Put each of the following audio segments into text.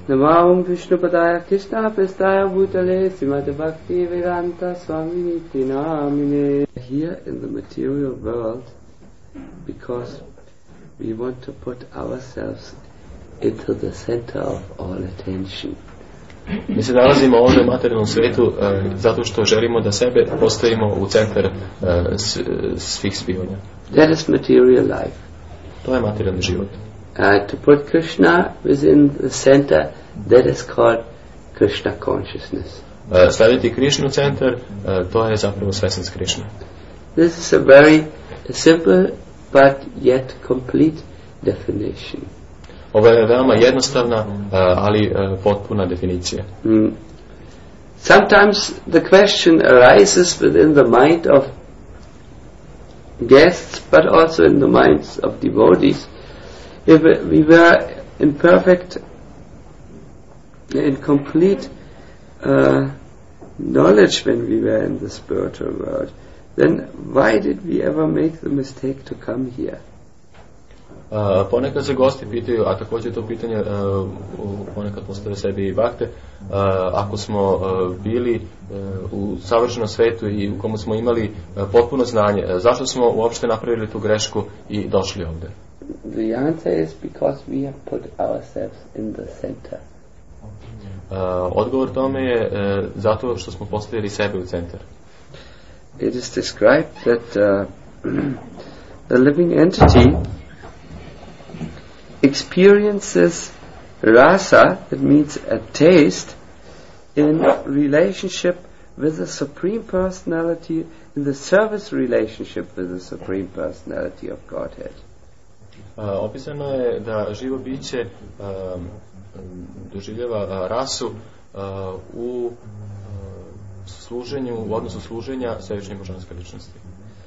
Namah Vishnupadaya Krishna Prestaya Bhutale Srimati Bhakti Vedanta Swami Namine. Here in the material world, because we want to put ourselves into the center of all attention. Mi se nalazimo ovdje u materijalnom svijetu zato što želimo da sebe postavimo u centar svih zbivanja. That is material life. To je materijalni život. To put Krishna within the center, that is called Krishna consciousness. Staviti Krishnu u centar, to je zapravo svesnost Krishna. This is a very simple but yet complete definition. Ovo je veoma jednostavna, ali potpuna definicija. Sometimes the question arises within the mind of guests, but also in the minds of devotees. If we were in perfect, in complete knowledge when we were in the spiritual world, then why did we ever make the mistake to come here? Ponekad se gosti pitaju, a također to pitanje ponekad postave sebi i bakte, ako smo bili u savršenom svetu i u komu smo imali potpuno znanje, zašto smo uopšte napravili tu grešku i došli ovdje? The answer is because we have put ourselves in the center. Odgovor tome je zato što smo postavili sebe u centar. It is described that the living entity experiences rasa, that means a taste, in relationship with the Supreme Personality, in the service relationship with the Supreme Personality of Godhead. Opisano je da živo biće doživljava rasu u služenju, u odnosu služenja svevišnje božanske ličnosti.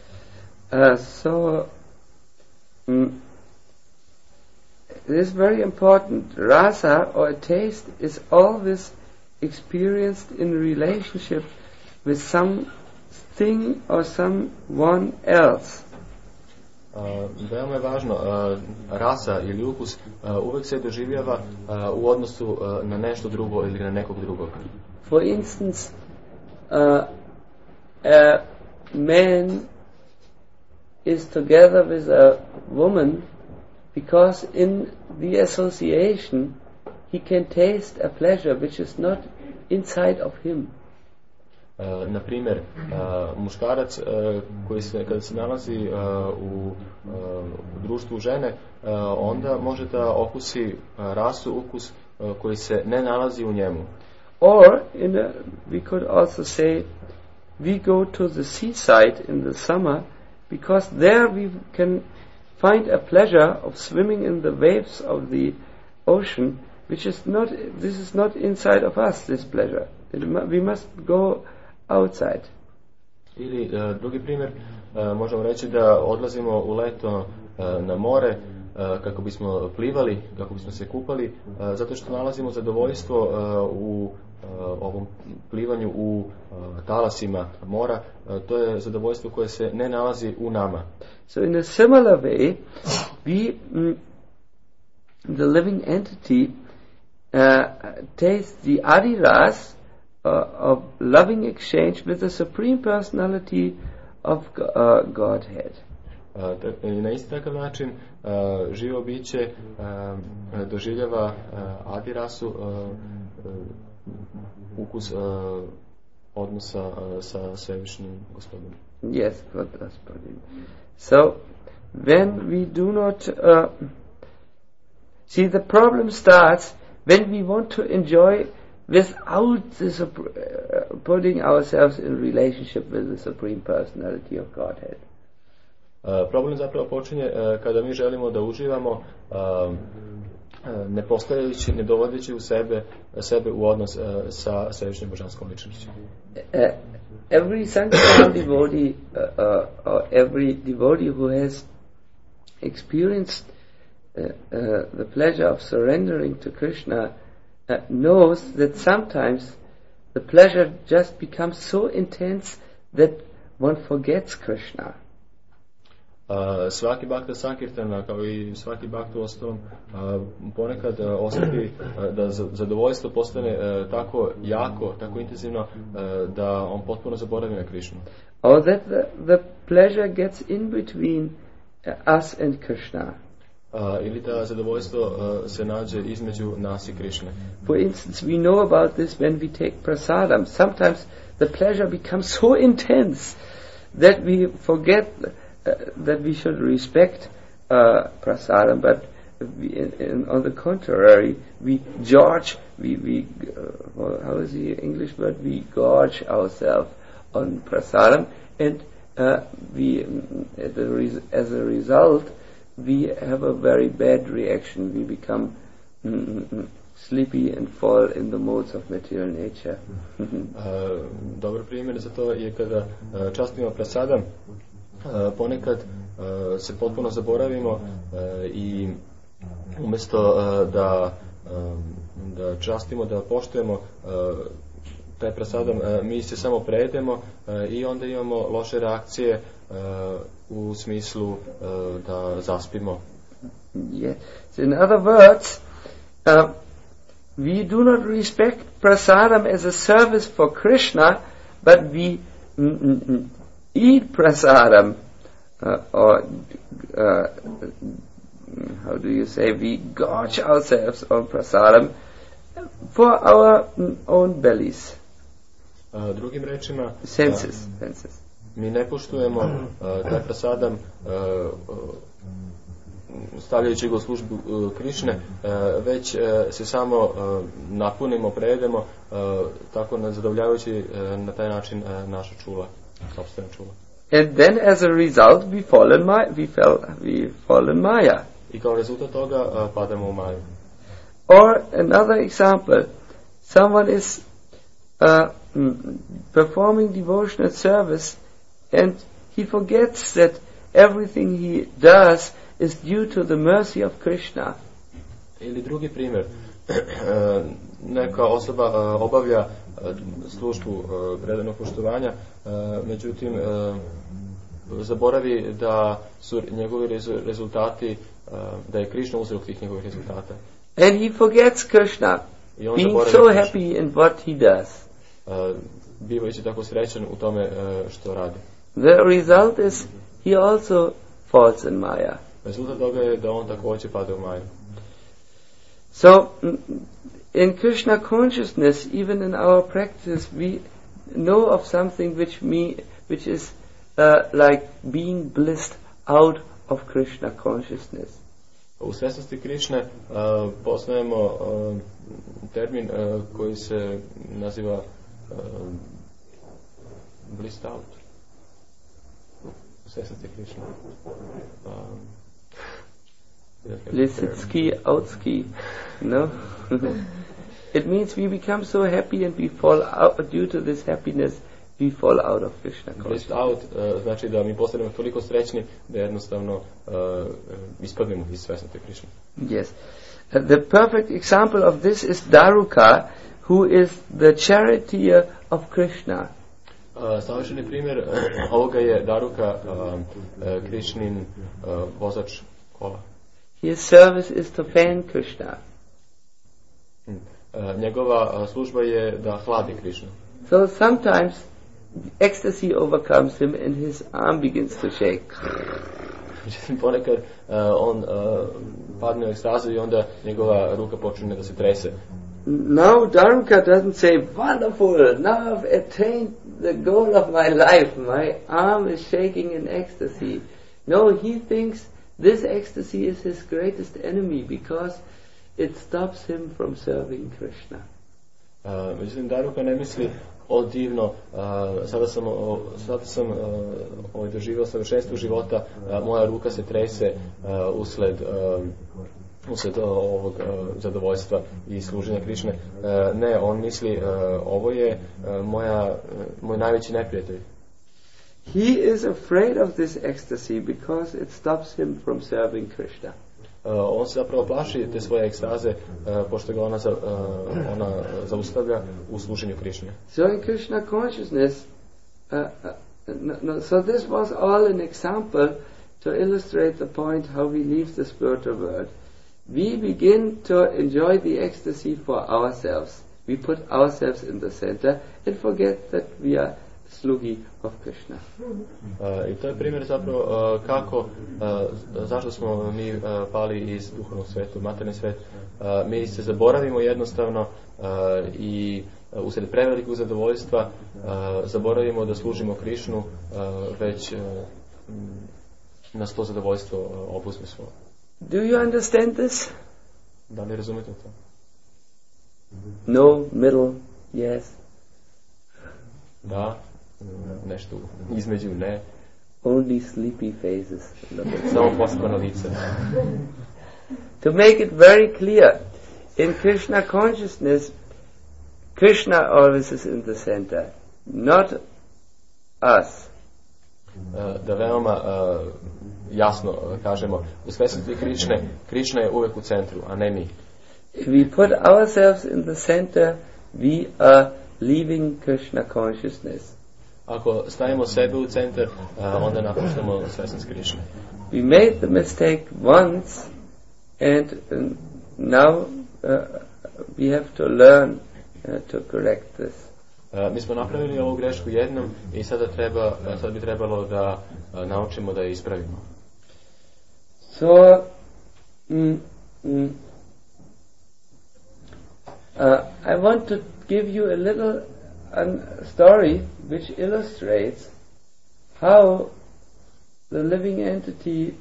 It is very important. Rasa, or a taste, is always experienced in relationship with something or someone else. Veoma je važno, rasa ili ukus uvijek se doživljava u odnosu na nešto drugo ili na nekog drugog. For instance, a man is together with a woman because in the association he can taste a pleasure which is not inside of him. Na primjer, muškarac kada se nalazi u društvu žene, onda može da okusi rasu, ukus koji se ne nalazi u njemu. Or we could also say we go to the seaside in the summer because there we can find a pleasure of swimming in the waves of the ocean, which is not, this is not inside of us, this pleasure. We must go outside. Ili drugi primjer, možemo reći da odlazimo u leto na more kako bismo plivali, kako bismo se kupali, zato što nalazimo zadovoljstvo u ovom plivanju u talasima mora. To je zadovoljstvo koje se ne nalazi u nama. So in a similar way, we, the living entity, taste the adiras of loving exchange with the Supreme Personality of Godhead. Na isti takav način živo biće doživljava adirasu, ukus odnosa sa svevišnjim Gospodinom. Yes, Gospodin. So when we do not see, the problem starts when we want to enjoy without putting ourselves in relationship with the Supreme Personality of Godhead. Problem zapravo počinje kada mi želimo da uživamo ne postavljajući, ne dovodeći u sebe u odnos sa svevišnjom božanskom ličnošću. Every Sankirtan devotee or every devotee who has experienced the pleasure of surrendering to Krishna knows that sometimes the pleasure just becomes so intense that one forgets Krishna. Svaki Bhakta Sankirtana, kao i svaki Bhakta u ostalom, ponekad osjeti da zadovoljstvo postane tako jako, tako intenzivno, da on potpuno zaboravi na Krishnu. Or that the pleasure gets in between us and Krishna. Ili da zadovoljstvo se nađe između nas i Krishne. For instance, we know about this when we take prasadam. Sometimes the pleasure becomes so intense that we forget that we should respect prasadam, but on the contrary, we gorge, how is the English word? We gorge ourselves on prasadam, and as a result, we have a very bad reaction. We become sleepy and fall in the modes of material nature. Dobar primjer za to je kada častimo prasadam, ponekad se potpuno zaboravimo i umjesto da častimo, da poštujemo taj prasadam, mi se samo prejedemo i onda imamo loše reakcije u smislu da zaspimo. Yes. So in other words, we do not respect prasadam as a service for Krishna, but we eat prasadam, or how do you say, we gorge ourselves on prasadam for our own bellies. Drugim rečima, senses. Mi ne poštujemo taj prasadam stavljajući ga u službu Krišne, već se samo napunimo, prejedemo, tako zadovoljavajući na taj način naša čula, sopstvena čula. And then as a result we fall in Maya. I kao rezultat toga padamo u Maju. Or another example, someone is performing devotional service and he forgets that everything he does is due to the mercy of Krishna. Ili drugi primjer, neka osoba obavlja službu predanog poštovanja, međutim zaboravi da su njegovi rezultati, da je Krishna uzrok tih njegovih rezultata. And he forgets Krishna, being so happy in what he does. Bivajući tako srećan u tome što radi. The result is he also falls in Maya. Rezultat toga je da on također pada u Maju. So, in Krishna consciousness, even in our practice, we know of something which is like being blissed out of Krishna consciousness. U svjesnosti Krišne poznajemo termin koji se naziva blissed out. U svjesnosti Krišne. Blissed outski, no? It means we become so happy and we fall out, due to this happiness, we fall out of Krishna consciousness. Blissed out znači da mi postanemo toliko srećni da jednostavno ispadnemo iz svjesnosti Krišne. Yes. The perfect example of this is Daruka, who is the charioteer of Krishna. Savršeni primjer ovoga je Daruka, Krišnin vozač kola. His service is to fan Krishna. Njegova služba je da hladi Krišnu. So sometimes ecstasy overcomes him and his arm begins to shake. Ponekad on padne u ekstazu i onda njegova ruka počne da se trese. Now Daruka doesn't say, wonderful, now I've attained the goal of my life, my arm is shaking in ecstasy. No, he thinks this ecstasy is his greatest enemy because it stops him from serving Krishna. Međutim, Daruka ne misli, o divno, sada sam doživio savršenstvo života, moja ruka se trese usled ovog zadovoljstva i služenja Krišne. Ne, on misli, ovo je moj najveći neprijatelj. He is afraid of this ecstasy because it stops him from serving Krishna. On se zapravo plaši te svoje ekstaze pošto ga ona zaustavlja u služenju Krišne. So in Krishna consciousness, so this was all an example to illustrate the point how we leave the spiritual world. We begin to enjoy the ecstasy for ourselves. We put ourselves in the center and forget that we are slugi of Krishna. I to je primjer zapravo kako, zašto smo mi pali iz duhovnog sveta u materijalni svet. Mi se zaboravimo jednostavno i usred prevelikog zadovoljstva zaboravimo da služimo Krišnu, već nas to zadovoljstvo obuzme svoje. Do you understand this? Da li razumete to? No, middle, yes. Da, nešto između, ne. Only sleepy faces. Samo pospana lica. To make it very clear, in Krishna consciousness, Krishna always is in the center, not us. Da veoma jasno kažemo, u svesnosti Krišne, Krišna je uvek u centru, a ne mi. If we put ourselves in the center, we are leaving Krishna consciousness. Ako stavimo sebe u centar, onda napuštamo svesnost Krišne. We made the mistake once, and now we have to learn to correct this. Mi smo napravili ovu grešku jednom i sad bi trebalo da naučimo da je ispravimo. So, I want to give you a little story which illustrates how the living entity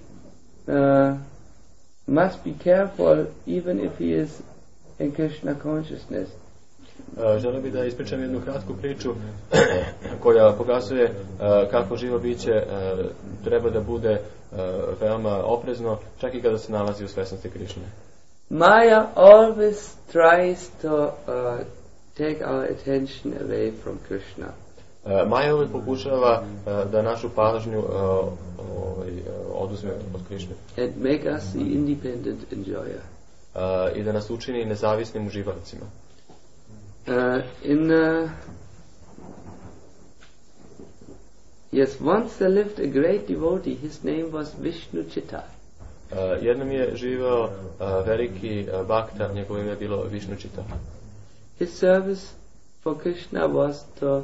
must be careful even if he is in Krishna consciousness. Želim bi da ispričam jednu kratku priču koja pokazuje kako živo biće treba da bude veoma oprezno čak i kada se nalazi u svesnosti Krišne. Maya always tries to take our attention away from Krishna. Maja uvijek pokušava da našu pažnju oduzme od Krišne. And make us the independent enjoyer. I da nas učini nezavisnim uživalcima. Yes, once there lived a great devotee. His name was Vishnu Chitta. Jednom je živeo veliki bhakta, njegovo ime je bilo Vishnu Chitta. His service for Krishna was to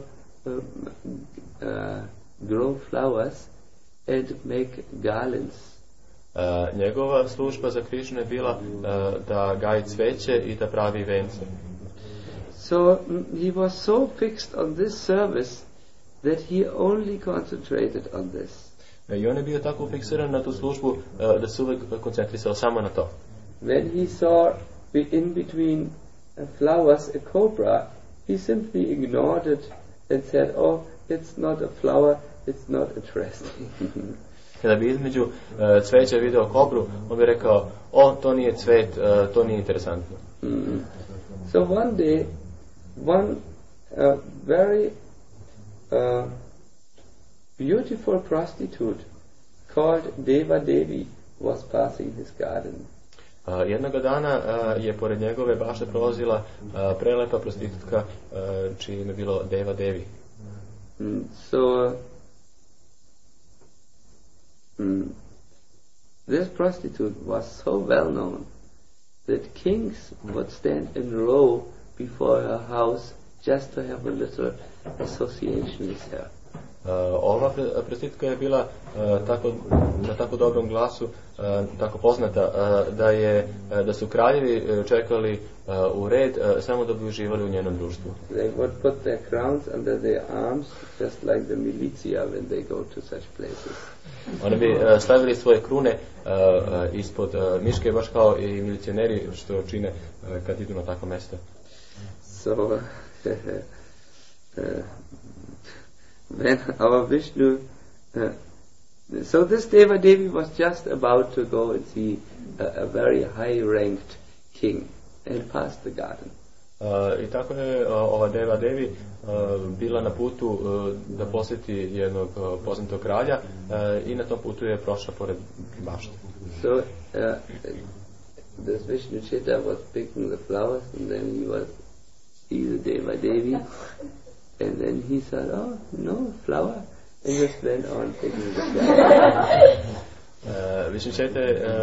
grow flowers and make garlands. Njegova služba za Krišnu je bila da gaji cveće i da pravi vence. So he was so fixed on this service that he only concentrated on this. I on je bio tako fiksiran na tu službu da se uvijek koncentrisao samo na to. When he saw in between flowers a cobra, he simply ignored it and said, "Oh, it's not a flower, it's not interesting." Kada bi između cveća video kobru, on bi rekao, to nije cvet, to nije interesantno. So one day, one very beautiful prostitute called Deva Devi was passing his garden. Jednoga dana je pored njegove bašte prolazila prelepa prostitutka čije ime bilo Deva Devi. This prostitute was so well known that kings would stand in row before her house just to have a little association with her. Ova prostitutka je bila na tako dobrom glasu, tako poznata, da su kraljevi čekali u red samo da bi uživali u njenom društvu. They would put their crowns under their arms, just like the militia when they go to such places. Oni bi stavili svoje krune ispod miške, baš kao i milicioneri što čine kad idu na takvo mjesto. So, when our Vishnu, so this Deva Devi was just about to go and see a very high-ranked king and pass the garden. I tako je ova Deva Devi bila na putu da posjeti jednog poznatog kralja i na tom putu je prošla pored bašte. So this Vishnu Chitta was picking the flowers, and then he's a Deva Devi, and then he said, "Oh, no flower," and just went on picking the flowers. Višnčete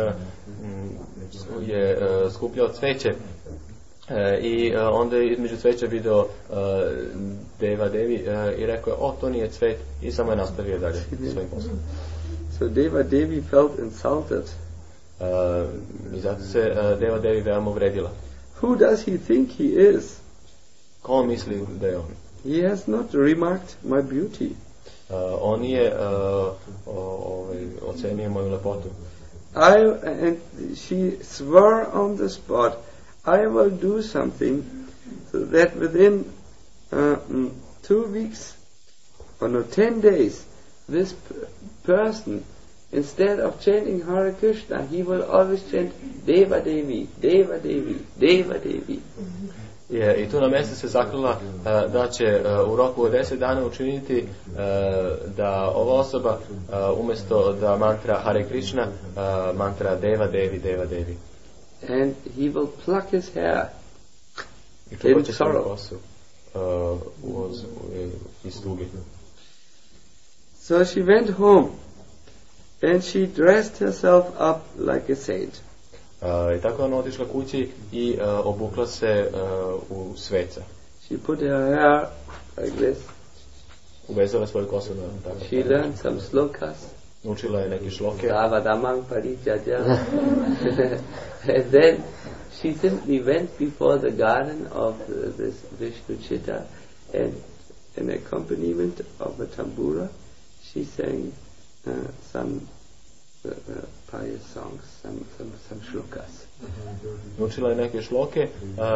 je skupljao cveće i onda je između cveća video Deva Devi i rekao je, to nije cvet, i samo je nastavio dalje svojim poslom. So Deva Devi felt insulted. I zato se Deva Devi veoma uvredila. Who does he think he is? Ko on misli da je on? He has not remarked my beauty. On nije ocenio moju lepotu. And she swore on the spot, I will do something so that within 2 weeks, or no, 10 days, this person, instead of chanting Hare Krishna, he will always chant Deva Devi, Deva Devi, Deva Devi. I tu na mjestu se zaklala da će u roku od 10 dana učiniti da ova osoba umjesto da mantra Hare Krishna mantra Deva Devi, Deva Devi. And he will pluck his hair in sorrow. So she went home and she dressed herself up like a saint. I tako ona otišla kući i obukla se u sveca. She put her hair like this. Uvezala svoju kosu na tako. She learned some slokas. Učila je neke šloke. Savadamang parijajya. And then she simply went before the garden of this Vishnu Chitta, and in accompaniment of a tambura, she sang some pious songs, some shlokas. Učila je neke šloke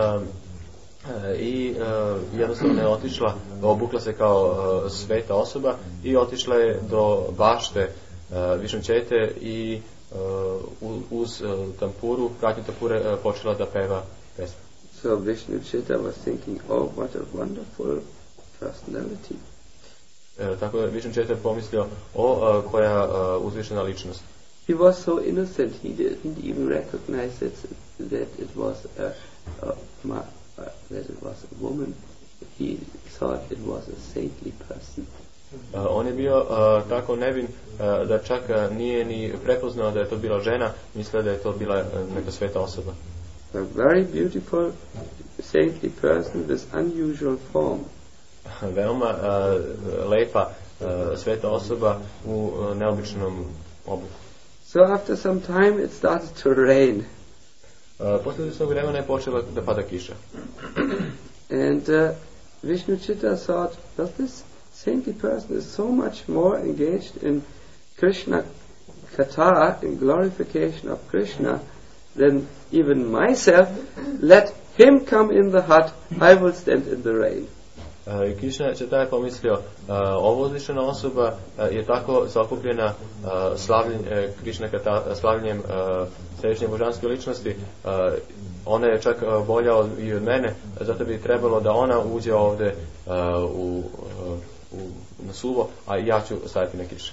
i jednostavno je otišla, obukla se kao sveta osoba i otišla je do bašte Višnčete i uz tampuru, pratnju tampure počela da peva pesmu. So Vishnu Chitta was thinking, oh, what a wonderful personality. Tako je Višnčete pomislio, koja uzvišena ličnost. He was so innocent, he didn't even recognize that it was a woman. He thought it was a saintly person. On je bio tako nevin da čak nije ni prepoznao da je to bila žena, mislio da je to bila neka sveta osoba. A very beautiful saintly person with unusual form. Veoma lepa sveta osoba u neobičnom obliku. So after some time it started to rain. Posle svog vremena je počela da pada kiša. And Vishnu Chitta thought, does this saintly person is so much more engaged in Krishna Katha, in glorification of Krishna, than even myself. Let him come in the hut, I will stand in the rain. Krishna Chitta je pomislio, ovo uzvišena osoba je tako zakupljena slavljenjem središnje božanske ličnosti, ona je čak bolja i od mene, zato bi trebalo da ona uđe ovdje na suvo, a ja ću staviti na kiši.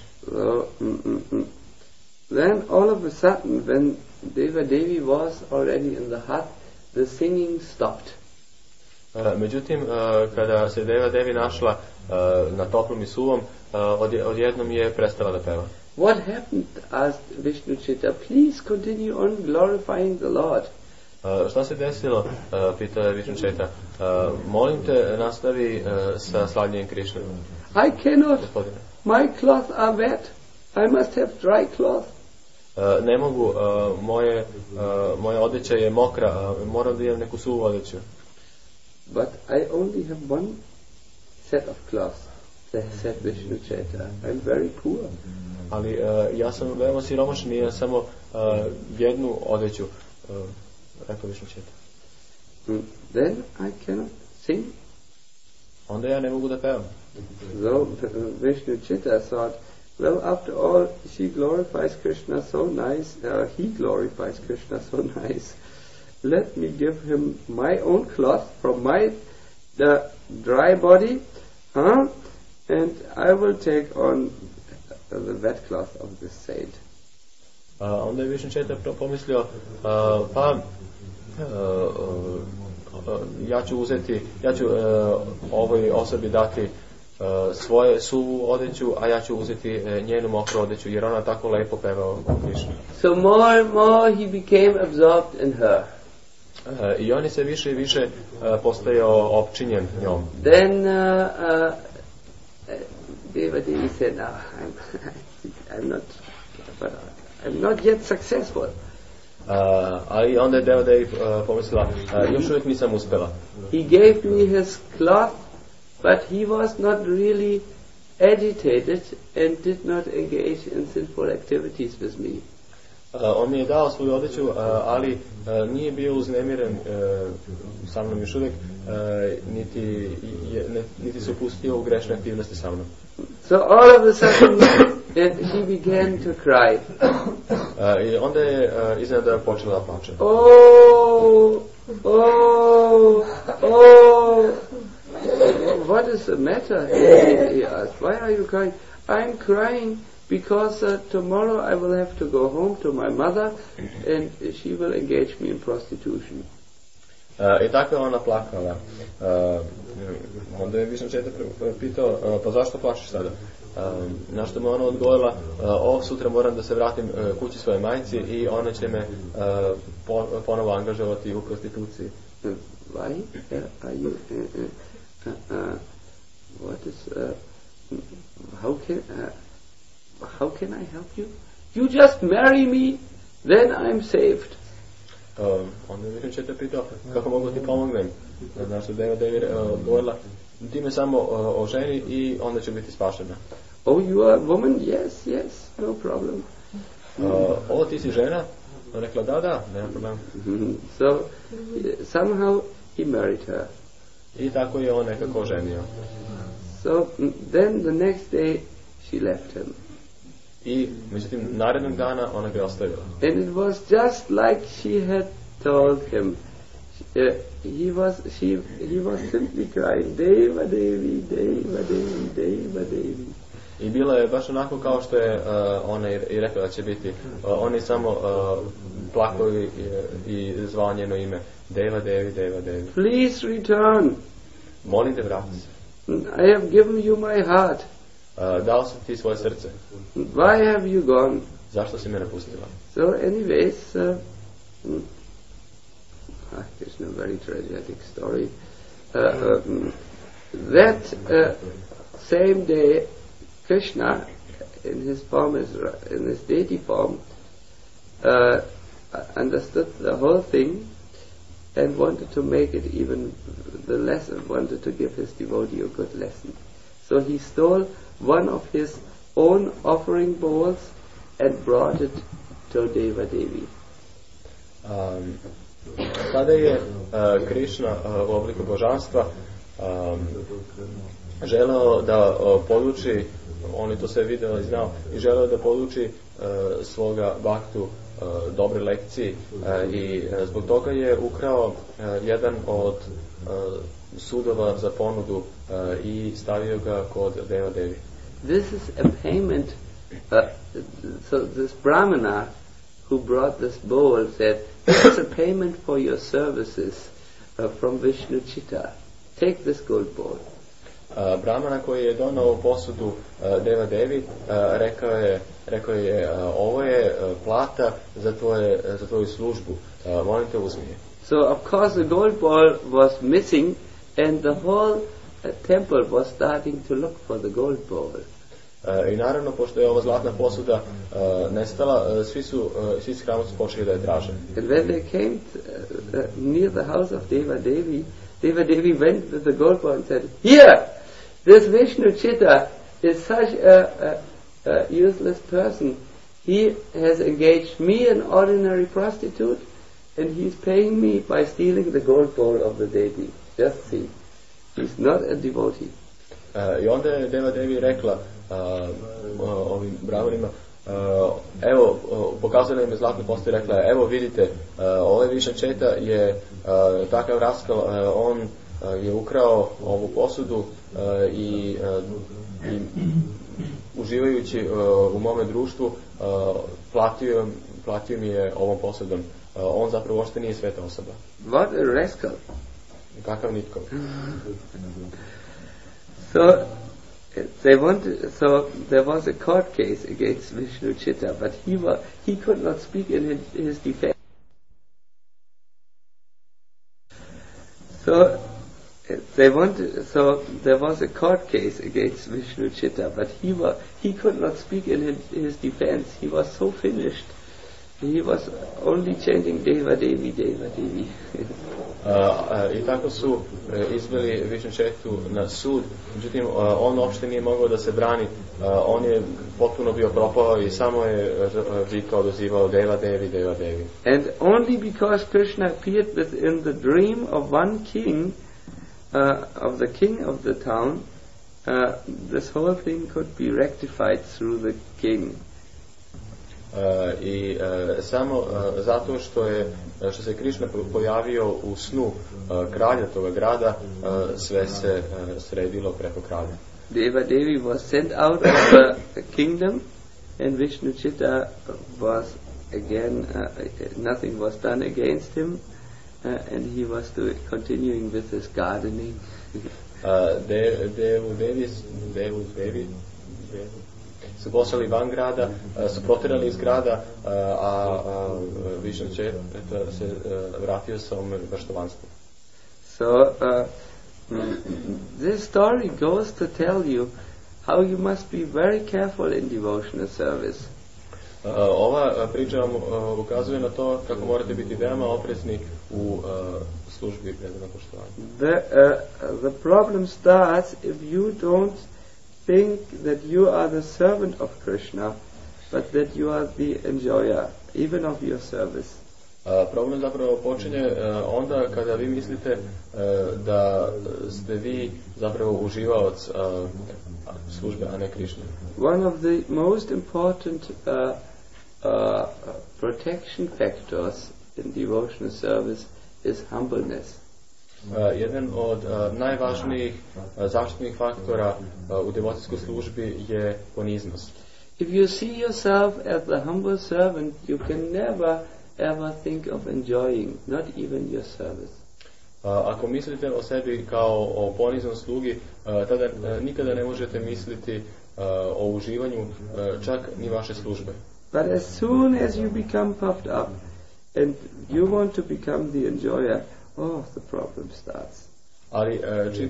Then all of a sudden, when Deva Devi was already in the hut, the singing stopped. Međutim, kada se Deva Devi našla na toplom i suvom, odjednom je prestala da peva. What happened? Asked Vishnu Chitta. Please continue on glorifying the Lord. Šta se desilo? Pitao je Vishnu Chitta. Molim te, nastavi sa slavljenjem Krišne. I cannot. My clothes are wet. I must have dry cloth. Ne mogu, moja odjeća je mokra, moram da imam neku suvu odjeću. But I only have one set of cloths, said Vishnu Chitta. I'm very poor. Ali ja sam veoma siromašan i ja samo jednu odjeću, rekao Vishnu Chitta. Then I cannot sing. Onda ja ne mogu da pevam. So Vishnu Chitta thought, well, after all, she glorifies Krishna so nice, he glorifies Krishna so nice. Let me give him my own cloth from my dry body, and I will take on the wet cloth of this saint. Onda je Vishnu Chitta pomislio, ja ću ovoj osobi dati svoje suvu odeću, a ja ću uzeti njenu mokru odeću, jer ona tako lepo peva o Krišni. So more and more he became absorbed in her. I on je sve više i više postajao opčinjen njom. Then Devadevi said, "No, I'm not yet successful." Ali onda je Devadevi pomislila, još uvijek nisam uspjela. He gave me his cloth, but he was not really agitated and did not engage in sinful activities with me. On mi je dao svoju odeću, ali nije bio uznemiren sa mnom još uvijek, niti se upustio u grešne aktivnosti sa mnom. So all of a sudden he began to cry. I onda je iznenada počela da plače. Oh, what is the matter? He asked. Why are you crying? I'm crying because tomorrow I will have to go home to my mother and she will engage me in prostitution. I tako je ona plakala. Onda je Višnja Četa pitao, pa zašto plačeš sada? Na što mu ona odgovorila, sutra moram da se vratim kući svoje majci i ona će me ponovo angažovati u prostituciji. Why are you what is how can I help you? You just marry me, then I'm saved. Onda je Višnja Četa pitao, kako mogu ti pomognem? Na što Devadevi odgovorila, ti me samo oženi i onda ću biti spašena. Oh, you are a woman? Yes, no problem. Ti si žena? Ona rekla, da, nema problem. So, somehow he married her. I tako je on nekako ženio. So, then the next day she left him. I, međutim, narednog dana ona ga je ostavila. And it was just like she had told him. He was simply crying, Deva Devi, Deva Devi, Deva Devi. I bilo je baš onako kao što je ona i rekla da će biti. On je samo plakao i zvao njeno ime. Deva Devi, Deva Devi. Please return. Molim te, vrati se. I have given you my heart. Dao sam ti svoje srce. Why have you gone? Zašto si me napustila? So anyways, it's a very tragic story. That same day, Krishna, in his deity form, understood the whole thing and wanted to make it even the lesson, wanted to give his devotee a good lesson. So he stole one of his own offering bowls and brought it to Deva Devi. Tada je Krishna u obliku božanstva želeo da poduči, on je to sve video i znao, i želeo da poduči svoga baktu dobre lekcije i zbog toga je ukrao jedan od sudova za ponudu i stavio ga kod Deva Devi. This is a payment. So this Brahmana who brought this bowl said, "This is a payment for your services from Vishnu Chitta. Take this gold bowl." Brahmana koji je donao posudu Deva Devi rekao je ovo je plata za tvoju službu. Molim te, uzmi je. So of course the gold bowl was missing and the whole temple was starting to look for the gold bowl. I naravno, pošto je ova zlatna posuda nestala, svi hramovi su počeli da je traže. And when they came near the house of Deva Devi, Deva Devi went with the gold bowl and said, "Here, this Vishnu Chitta is such a useless person. He has engaged me, an ordinary prostitute, and he's paying me by stealing the gold bowl of the deity. Just see, he's not a devotee." I onda je Deva Devi rekla ovim brahmanima, evo, pokazala im je zlatnu posudu i rekla, evo vidite, ovaj Višnja Četa je takav raskal, on je ukrao ovu posudu i uživajući u mome društvu platio mi je ovom posudom. On zapravo uopšte nije sveta osoba. What a rascal! Kakav nitko. So They wanted, so there was a court case against Vishnu Chitta, but he could not speak in his defense. So there was a court case against Vishnu Chitta, but he could not speak in his defense. He was so finished. He was only chanting Deva Devi, Deva Devi. I tako su izveli Višnu Četu na sud, međutim on uopšte nije mogao da se brani, on je potpuno bio propao i samo je vikao, dozivao Deva Devi, Deva Devi. And only because Krishna appeared within the dream of one king, of the king of the town, this whole thing could be rectified through the king. I samo zato što se Krišna pojavio u snu kralja toga grada, sve se sredilo preko kralja. Deva Devi was sent out of the kingdom, and Vishnu Chitta was again, nothing was done against him, and he was continuing with his gardening. Devu Devi su poslali van grada, su protirali iz grada, a Višnu Četa se vratio sa vrštovanstvom. So this story goes to tell you how you must be very careful in devotional service. Ova priča vam ukazuje na to kako morate biti veoma oprezni u službi predanog poštovanja. The problem starts if you don't think that you are the servant of Krishna, but that you are the enjoyer, even of your service. Problem zapravo počinje onda kada vi mislite da ste vi zapravo uživaoc službe, a ne Krishna. One of the most important protection factors in devotional service is humbleness. Jedan od najvažnijih zaštitnih faktora u devocijskoj službi je poniznost. If you see yourself as the humble servant, you can never ever think of enjoying, not even your service. Ako mislite o sebi kao o poniznom slugi, tada nikada ne možete misliti o uživanju, čak ni vaše službe. But as soon as you become puffed up and you want to become the enjoyer, the problem starts. Ali čim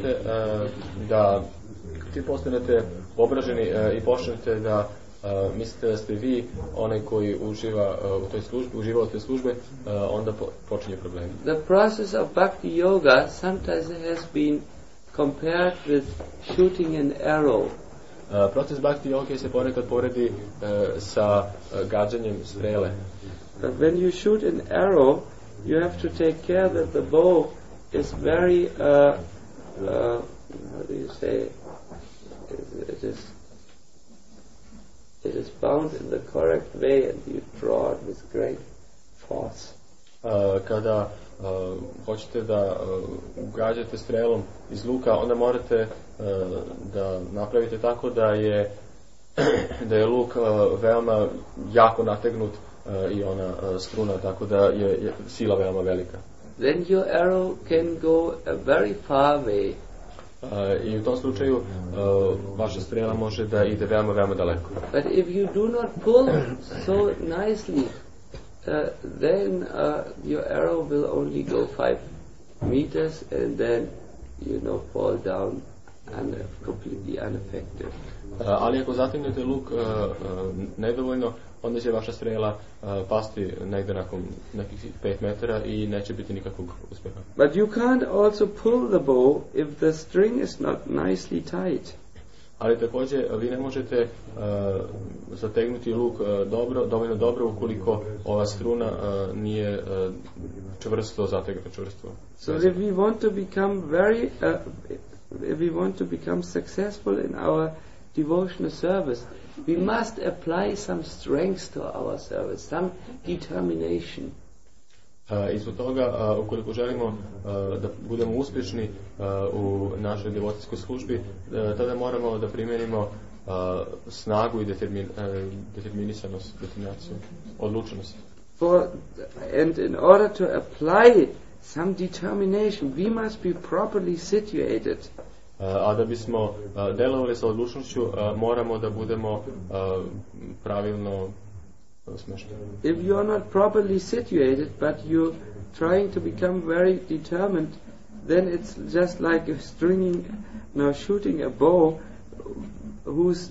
postanete obraženi i počnete da mislite da ste vi onaj koji uživa u toj službi, uživa u toj službe, onda počinje problem. The process of bhakti yoga sometimes has been compared with shooting an arrow. Proces bhakti yoga se ponekad poredi sa gađanjem strele. But when you shoot an arrow, you have to take care that the bow is very, how do you say, it is bound in the correct way and you draw it with great force. Kada hoćete da gađate strelom iz luka, onda morate da napravite tako da je luk veoma jako nategnut i ona struna, tako da je sila veoma velika. Then your arrow can go a very far way. I u tom slučaju vaša strela može da ide veoma, veoma daleko. But if you do not pull so nicely, then your arrow will only go 5 meters and then fall down completely unaffected. Ali ako zategnete luk nedovoljno, onda će vaša strela pasti negdje nakon nekih 5 metara i neće biti nikakvog uspjeha. But you can't also pull the bow if the string is not nicely tight. Ali također vi ne možete zategnuti luk dovoljno dobro ukoliko ova struna nije čvrsto zategnuta, čvrsto. So if we want to become successful in our devotional service, we must apply some strength to our service, some determination. I zbog toga, ukoliko želimo da budemo uspješni u našoj devocijskoj službi, tada moramo da primjenimo snagu i determinaciju, odlučenost. And in order to apply some determination, we must be properly situated A da bismo delovali sa odlučnošću, moramo da budemo pravilno smješteni. If you are not properly situated, but you're trying to become very determined, then it's just like if shooting a bow whose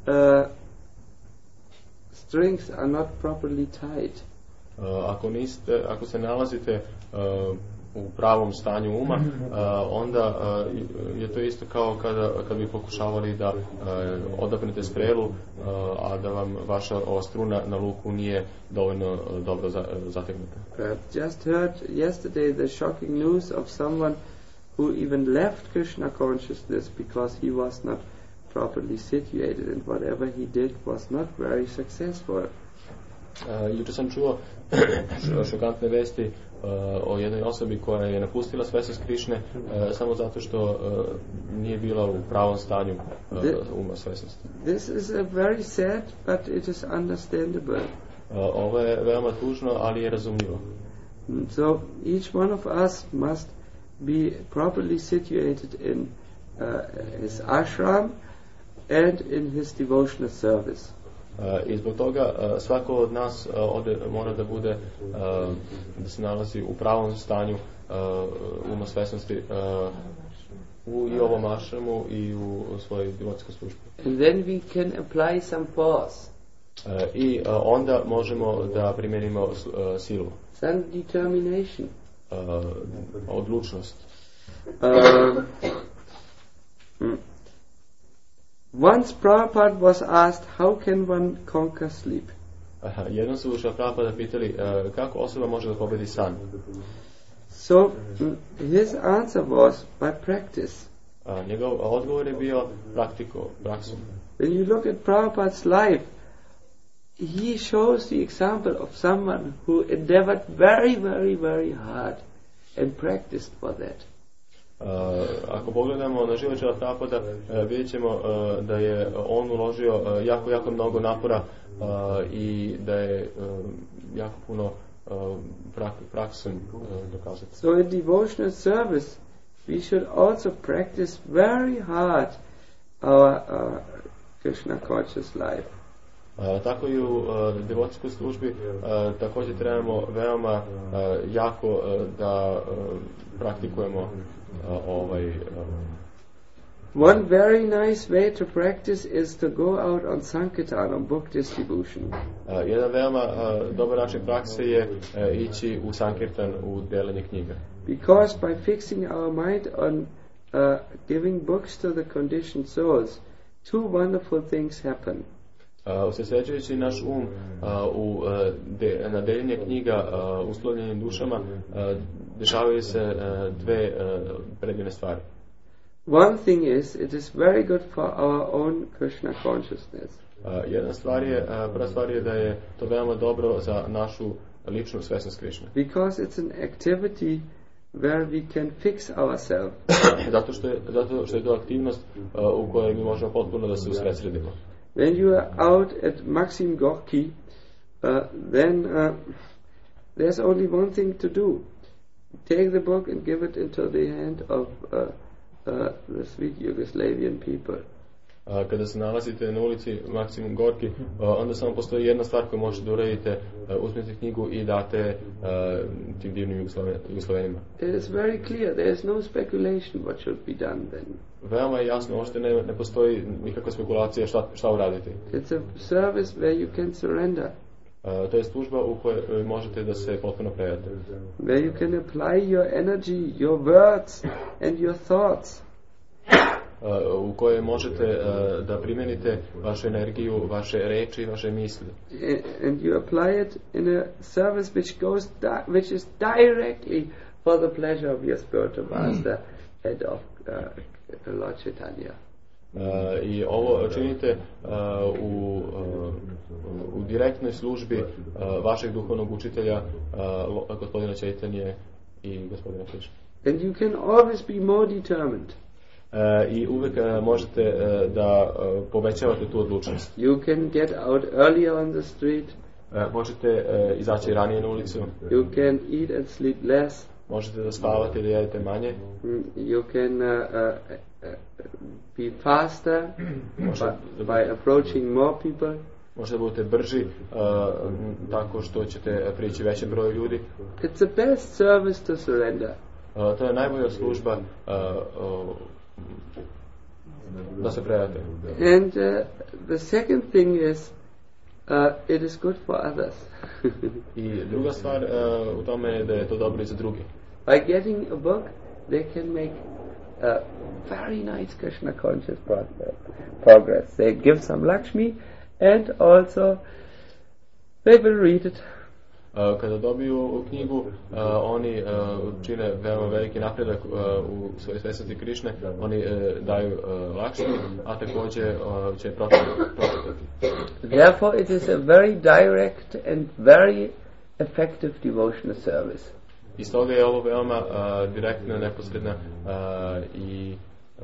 strings are not properly tied. Ako se nalazite u pravom stanju uma, onda je to isto kao kada bi pokušavali da odapnete strelu, a da vam vaša struna na luku nije dovoljno dobro zategnuta. Just heard yesterday the shocking news of someone who even left Krishna consciousness because he was not properly situated, and whatever he did was not very successful. Jučer sam čuo šokantne vesti o jednoj osobi koja je napustila svesnost Krišne samo zato što nije bila u pravom stanju uma svesnosti. This is a very sad, but it is understandable. Ovo je veoma tužno, ali je razumljivo. So each one of us must be properly situated in his ashram and in his devotional service. I zbog toga svako od nas mora da bude da se nalazi u pravom stanju uma svesnosti i ovom ašramu i u svojoj divotskoj službi. And then we can apply some force. I onda možemo da primijenimo silu. Some determination. Odlučnost. Once Prabhupada was asked, how can one conquer sleep? Jednom su Prabhupada pitali kako osoba može da pobedi san. So his answer was by practice. Njegov odgovor je bio praksom. When you look at Prabhupada's life, he shows the example of someone who endeavored very, very, very hard and practiced for that. Ako pogledamo na život Prabhupada, vidjet ćemo da je on uložio jako mnogo napora i da je jako puno praksom dokazati. So in devotional service we should also practice very hard our Krishna conscious life. Tako i u devotskoj službi također trebamo veoma jako da praktikujemo One very nice way to practice is to go out on Sankirtan, on book distribution. Jedan veoma dobar način prakse je ići u Sankirtan, u delanje knjiga. Because by fixing our mind on giving books to the conditioned souls, two wonderful things happen. Usredsređujući naš um na deljenje knjiga uslovljenim dušama, dešavaju se dve predivne stvari. One thing is, it is very good for our own Krishna consciousness. Prva stvar je da je to veoma dobro za našu ličnu svesnost Krišne. Because it's an activity where we can fix ourselves. Zato što je to aktivnost u kojoj mi možemo potpuno da se usredsredimo. When you are out at Maxim Gorki, then there's only one thing to do. Take the book and give it into the hand of the sweet Yugoslavian people. Kada se nalazite na ulici Maksim Gorki, onda samo postoji jedna stvar koju možete da uradite, uzmete knjigu i date tim divnim Jugoslavenima. It is very clear, there is no speculation what should be done then. Veoma je jasno, uopšte ne postoji nikakva spekulacija šta uraditi. It's a service where you can surrender. To je služba u kojoj možete da se potpuno predate. Where you can apply your energy, your words and your thoughts. U kojoj možete da primenite vašu energiju, vaše reči i vaše misli. And you apply it in a service which is directly for the pleasure of your spiritual master, head of Lord Chaitanya. I ovo činite u direktnoj službi vašeg duhovnog učitelja, gospodina Chaitanje i gospodina Krišne. And you can always be more determined. I uvek možete da povećavate tu odlučnost. You can get out earlier on the street. Možete izaći ranije na ulicu. You can eat and sleep less. Možete da spavate i da jedete manje. You can be faster by approaching more people. Možda budete brži tako što ćete prići većem broju ljudi. It's the best service to surrender. To je najbolja služba da se predate. And the second thing is it is good for others. I druga stvar u tome je da je to dobro i za druge. By getting a book, they can make a very nice Krishna conscious progress. They give some Lakshmi and also they will read it. Kada dobiju knjigu, oni čine veoma veliki napredak u svojoj svjesnosti Krišne, oni daju Lakshmi, a također će pročitati. Therefore it is a very direct and very effective devotional service. I stoga je ovo veoma direktna, neposredna i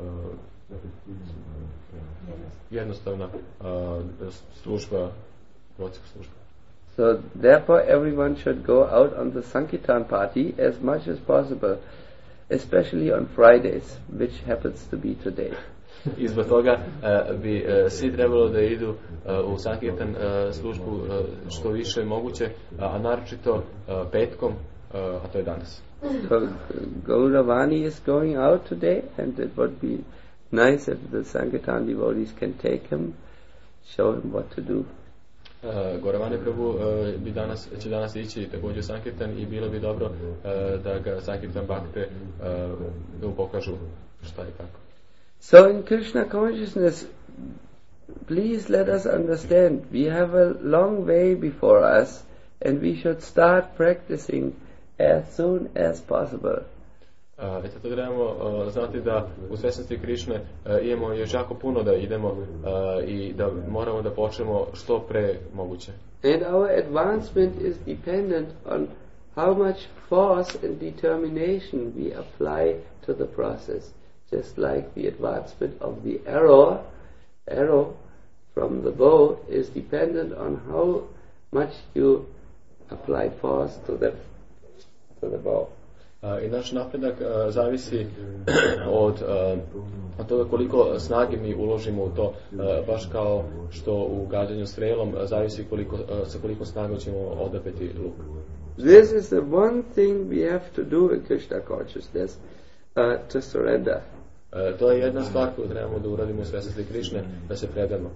jednostavna služba, vodska služba. So therefore everyone should go out on the Sankirtan party as much as possible, especially on Fridays, which happens to be today. I zbog toga bi svi trebalo da idu u Sankirtan službu što više moguće, a naročito petkom, a to je danas. So Gauravani is going out today, and it would be nice if the Sankirtan devotees can take him, show him what to do. Gauravani Prabhu će danas ići također u Sankirtan i bilo bi dobro da ga Sankirtan Bhakte da mu pokažu šta i kako. So in Krishna consciousness, please let us understand, we have a long way before us and we should start practicing as soon as possible. To trebamo znati da u svjesnosti Krišne imamo još jako puno da idemo i da moramo da počnemo što pre moguće. And our advancement is dependent on how much force and determination we apply to the process. Just like the advancement of the arrow from the bow is dependent on how much you apply force to the bow. I naš napredak zavisi od toga koliko snage mi uložimo u to, baš kao što u gađanju strelom zavisi sa koliko snage ćemo odapeti luk. This is the one thing we have to do in Krishna consciousness, to surrender. To je jedna stvar koju trebamo da uradimo u svjesnosti Krišne, da se predamo.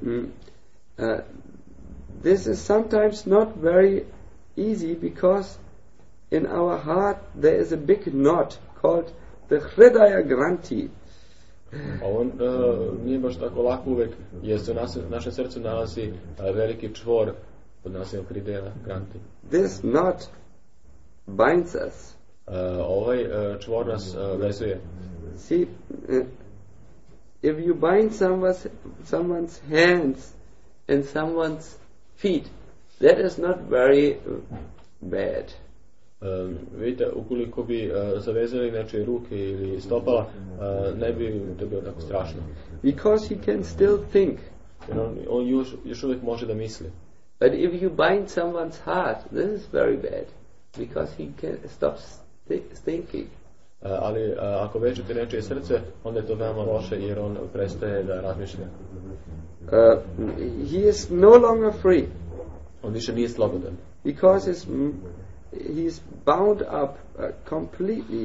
This is sometimes not very easy because in our heart there is a big knot called the Hridaya Granthi. Ovo nije baš tako lako uvek, jer se u našem srcu nalazi veliki čvor pod nazivom Hridaya Granthi. This knot binds us. Ovaj čvor nas vezuje. See, if you bind someone's hands and someone's feet, that is not very bad. Vidite, ukoliko bi zavezali nečije ruke ili stopala, ne bi to bilo tako strašno. Because he can still think. Jer on još uvijek može da misli. But if you bind someone's heart, this is very bad, because he can stop thinking. Ali ako vežete nečije srce, onda je to veoma loše jer on prestaje da razmišlja. He is no longer free. On više nije slobodan. Because he's bound up completely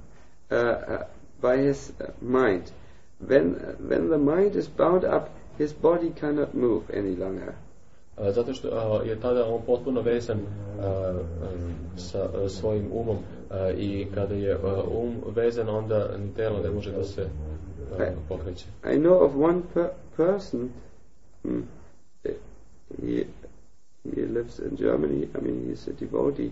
by his mind. When the mind is bound up, his body cannot move any longer. Zato što je tada on potpuno vezan sa svojim umom i kada je vezan, onda ni telo ne može da se pokreće. I know of one person, he lives in Germany, I mean he's a devotee.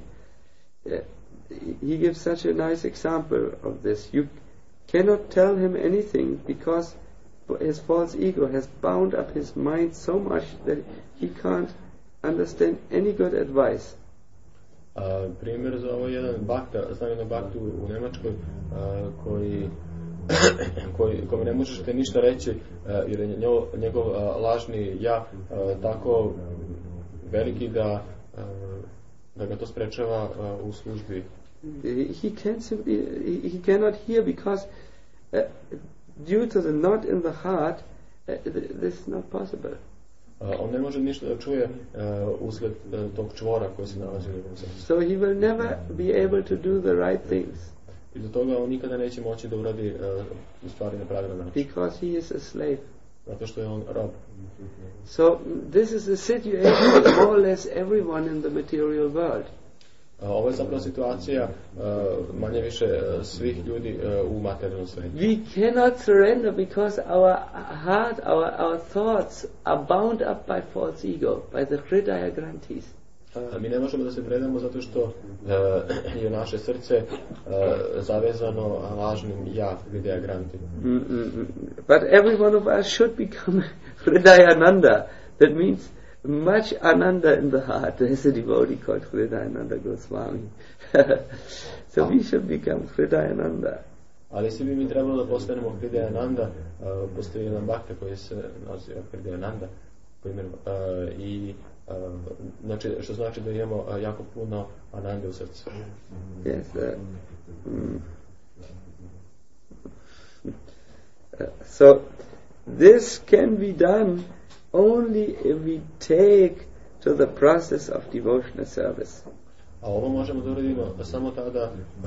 He gives such a nice example of this. You cannot tell him anything because his false ego has bound up his mind so much that he can't understand any good advice. Primjer za ovo je jedan bakta, znam jednog baktu u Njemačkoj kome ne možete ništa reći jer je njegov lažni ja tako veliki da ga to sprečava u službi. He cannot hear because due to the knot in the heart, this is not possible. On ne može ništa da čuje usled tog čvora koji se nalazi u njegovom srcu. So he will never be able to do the right things. I do toga on nikada neće moći da uradi stvari na pravilan način. Because he is a slave. Zato što je on rob. So this is the situation of more or less everyone in the material world. Ovo je zapravo situacija manje više svih ljudi u materijalnom svijetu. We cannot surrender because our heart, our thoughts are bound up by false ego, by the hridaya granthis. Mi ne možemo da se predamo zato što je naše srce zavezano lažnim ja, hridaya granthi. But every one of us should become Hridayananda. That means much ananda in the heart. There's a devotee called Hridayananda Goswami. So we should become Hridayananda. Ali svi bi mi trebalo da postanemo Hridayananda. Postoji jedan bhakta koji se naziva Hridayananda, i znači, što znači da imamo jako puno anande u srcu. Yes. So this can be done only if we take to the process of devotional service. A ovo možemo da uradimo samo tada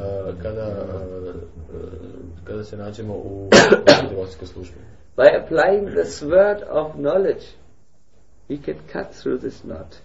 kada se nađemo u devocijskoj službi. By applying the sword of knowledge, we can cut through this knot.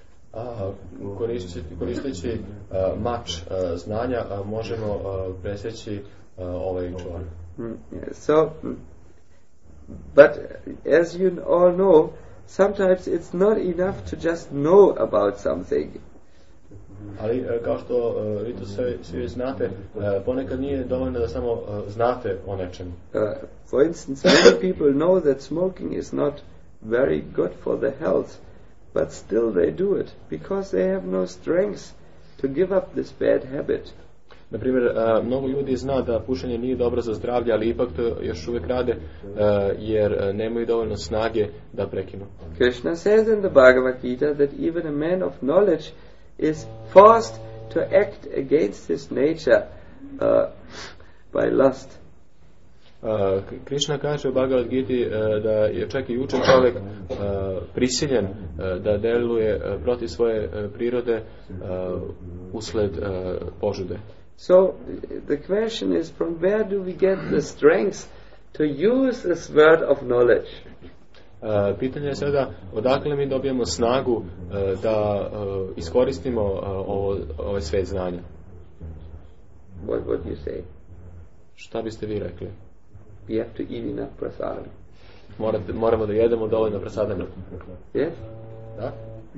Koristeći mač znanja možemo presjeći ovaj čvor. So, but as you all know, sometimes it's not enough to just know about something. Ali kao što vi to svi znate, ponekad nije dovoljno da samo znate o nečemu. For instance, many people know that smoking is not very good for the health, but still they do it because they have no strength to give up this bad habit. Na primjer, mnogo ljudi zna da pušenje nije dobro za zdravlje, ali ipak to još uvijek rade jer nemaju dovoljno snage da prekinu. Krishna says in the Bhagavad Gita that even a man of knowledge is forced to act against his nature by lust. Krishna kaže u Bhagavad Giti da je čak i učen čovjek prisiljen da deluje protiv svoje prirode usled požude. So the question is, from where do we get the strength to use this word of knowledge? Pitanje je sada odakle mi dobijemo snagu da iskoristimo ovaj svet znanja. What would you say? Šta biste vi rekli? We have to eat enough prasadam. Moramo da jedemo dovoljno prasadama. Yes? Da?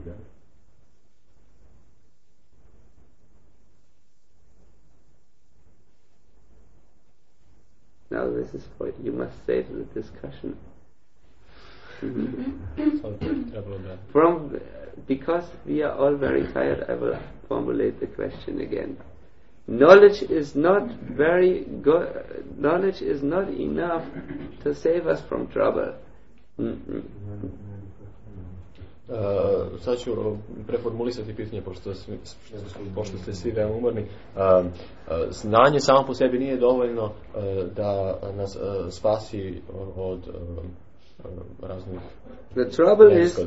Now this is what you must say to the discussion. Because we are all very tired, I will formulate the question again. Knowledge is not very good. Knowledge is not enough to save us from trouble. Sad ću preformulisati pitanje, pošto ste svi veoma umorni. Znanje samo po sebi nije dovoljno da nas spasi od raznih. The trouble is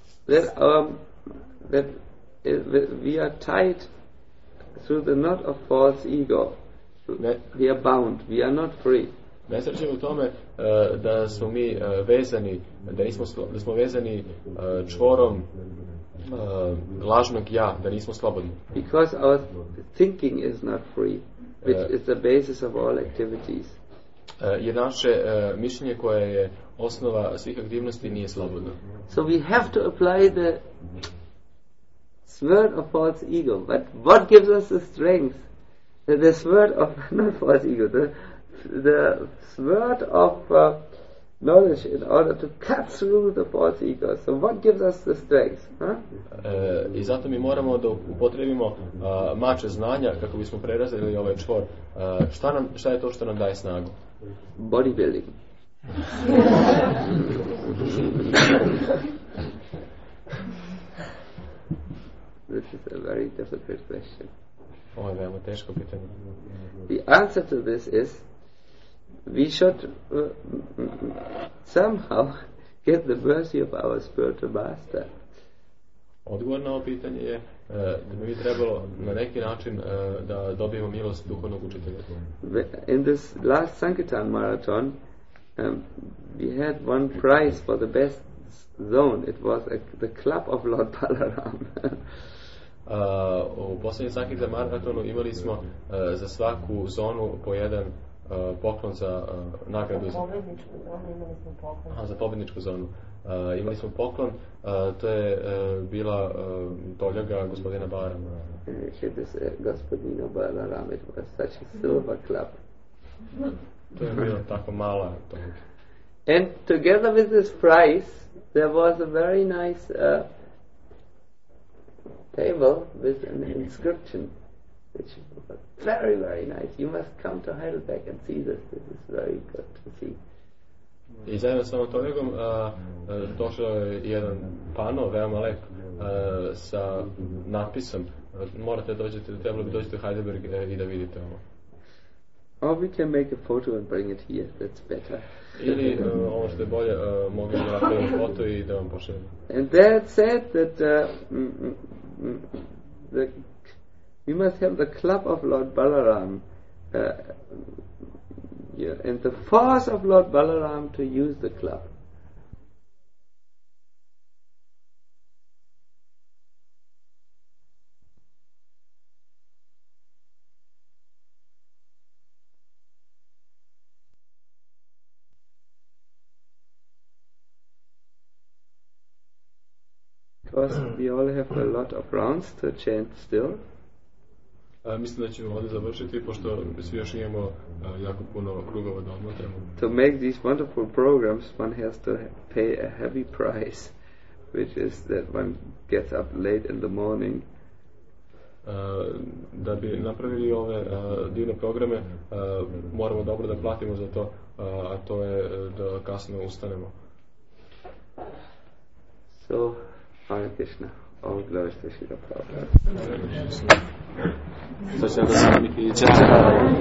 that we are tied through the knot of false ego. We are bound. We are not free. Nesreća je u tome da smo mi vezani, da smo vezani čvorom lažnog ja, da nismo slobodni. Because our thinking is not free, which is the basis of all activities. Jer naše mišljenje koje je osnova svih aktivnosti nije slobodno. So we have to apply the sword of false ego. But what gives us the strength? The sword of not false ego, the sword of knowledge in order to cut through the false ego. So what gives us the strength? I zato mi moramo da upotrebimo mač znanja kako bismo prerazili ovaj čvor. Šta je to što nam daje snagu? Bodybuilding. This is a very difficult question. Ovo je veoma teško pitanje. The answer to this is, we should somehow get the mercy of our spiritual master. Odgovor na ovo pitanje je da bi mi trebalo na neki način da dobijemo milost duhovnog učitelja. In this last Sankirtan marathon, we had one prize for the best zone. It was the club of Lord Balaram. U posljednjem Sankirtan maratonu imali smo za svaku zonu po jedan poklon za nagradu. Za pobjedničku zonu imali smo poklon. Za pobjedničku zonu. Imali smo poklon, to je bila toljaga gospodina Balarama. Gospodino Balaram, it was such a silver club. To je bila tako mala toljaga. And together with this prize, there was a very nice table with an inscription, which was very, very nice. You must come to Heidelberg and see this. This is very good to see. I zajedno s ovom toljagom došao je jedan pano, veoma lep, sa natpisom. Morate dođete, trebalo bi dođete u Heidelberg i da vidite ovo. Or we can make a photo and bring it here. That's better. Ili ono što je bolje, mogu da napravim foto i da vam pošaljem. And there it said that we must have the club of Lord Balaram, and the force of Lord Balaram to use the club. Because we all have a lot of rounds to chant still. Mislim da ćemo ovdje završiti, pošto svi još imamo jako puno krugova da odmotremo. To make these wonderful programs, one has to pay a heavy price, which is that one gets up late in the morning. Da bi napravili ove divne programe, moramo dobro da platimo za to, a to je da kasno ustanemo. So, Hare Krishna, all glories to Srila Prabhupada. Sačne da sam ih i često.